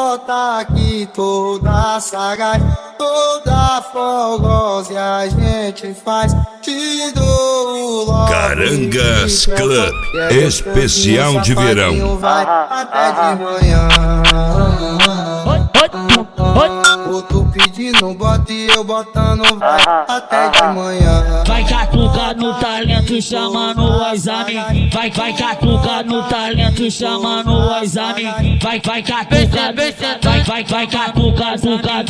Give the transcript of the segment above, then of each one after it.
bota aqui toda sagaz, toda fogosa e a gente faz. Te dou logo Carangas Club, especial de verão. Vai até de manhã. Tu pedindo bota e eu botando vai até de manhã. Vai catucar no talento chamando os amigos. Vai catucar no talento chamando os amigos. Vai catucar, vai catucar,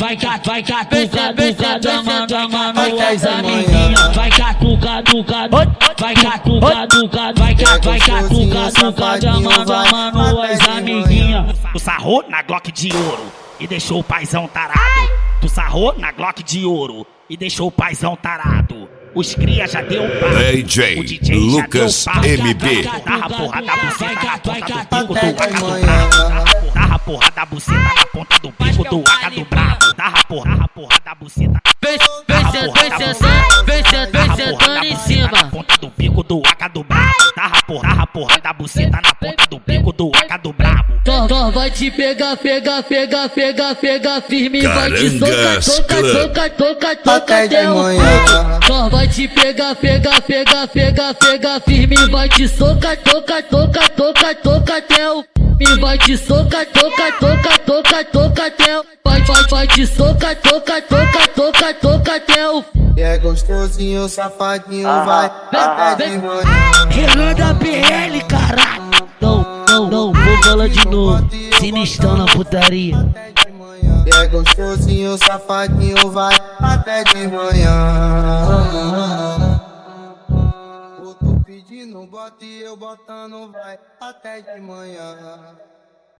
chamando os amiguinhos. Vai catucar, chamando os amiguinhos. Tu sarrou na Glock de ouro e deixou o paizão tarado. Tu sarrou na Glock de ouro e deixou o paizão tarado. Os cria já deu pau. DJ O DJ Lucas já deu pau. MB. Dá a porra da buceta na ponta do bico do AK do brabo. Dá a porra da buceta na ponta do bico do AK do brabo. Dá a porra da buceta. Vem sentando em cima. Na ponta do bico do AK do brabo. Dá a porra da buceta na ponta do bico do AK do brabo. Tó vai te pegar firme. Vai te socar até o fim. Tó vai te pegar firme. Vai te socar até o fim. Vai te socar até o vai te socar até o fim. É gostosinho, safadinho, vai até de manhã. Renan da PL, caralho. Não, vou falar de novo. Sinistrão na putaria. É gostosinho, safadinho, vai até de manhã. Tu pedindo bota e eu botando vai até de manhã.